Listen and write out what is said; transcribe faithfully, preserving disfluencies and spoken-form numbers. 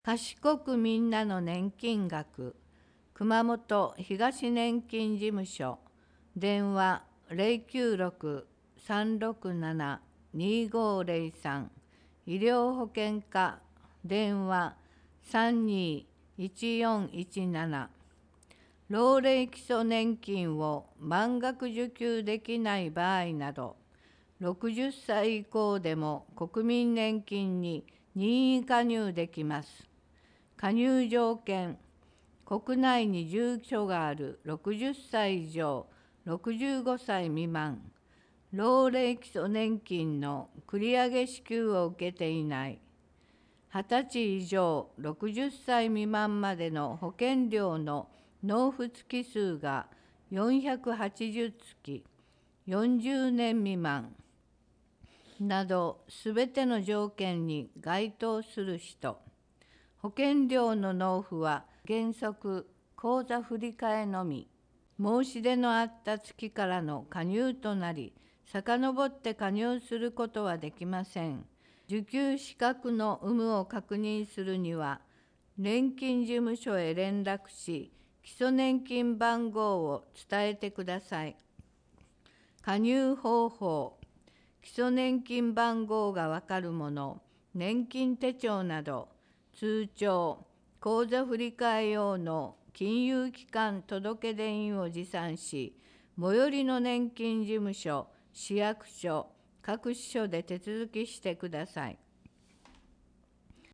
賢くみんなの年金額、熊本東年金事務所、電話 ゼロきゅうろく さんろくなな にごゼロさん、医療保険課、電話 さんにーいちよんいちなな、老齢基礎年金を満額受給できない場合など、ろくじゅっさい以降でも国民年金に任意加入できます。加入条件、国内に住所があるろくじゅっさい以上、ろくじゅうごさい未満、老齢基礎年金の繰り上げ支給を受けていない、はたち以上ろくじゅっさい未満までの保険料の納付月数がよんひゃくはちじゅっつき、よんじゅうねん未満などすべての条件に該当する人、保険料の納付は原則口座振替のみ、申し出のあった月からの加入となり、遡って加入することはできません。受給資格の有無を確認するには、年金事務所へ連絡し、基礎年金番号を伝えてください。加入方法、基礎年金番号がわかるもの、年金手帳など、通帳、口座振替用の金融機関届出印を持参し、最寄りの年金事務所、市役所、各支所で手続きしてください。